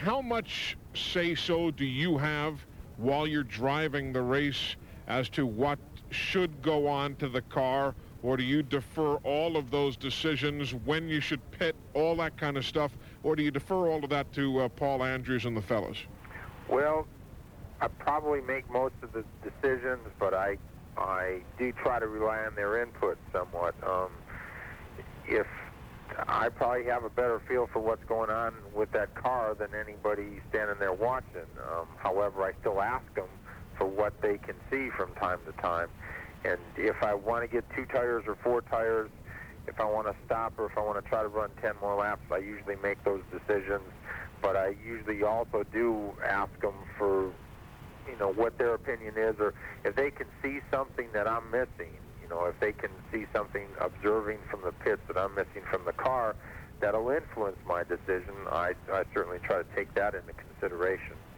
how much say-so do you have while you're driving the race as to what should go on to the car, or do you defer all of those decisions, when you should pit, all that kind of stuff, or do you defer all of that to Paul Andrews and the fellas? Well, I probably make most of the decisions, but I do try to rely on their input somewhat. If I probably have a better feel for what's going on with that car than anybody standing there watching. However, I still ask them for what they can see from time to time. And if I want to get 2 tires or 4 tires, if I want to stop or if I want to try to run 10 more laps, I usually make those decisions. But I usually also do ask them for, what their opinion is, or if they can see something that I'm missing. If they can see something observing from the pits that I'm missing from the car, that'll influence my decision. I certainly try to take that into consideration.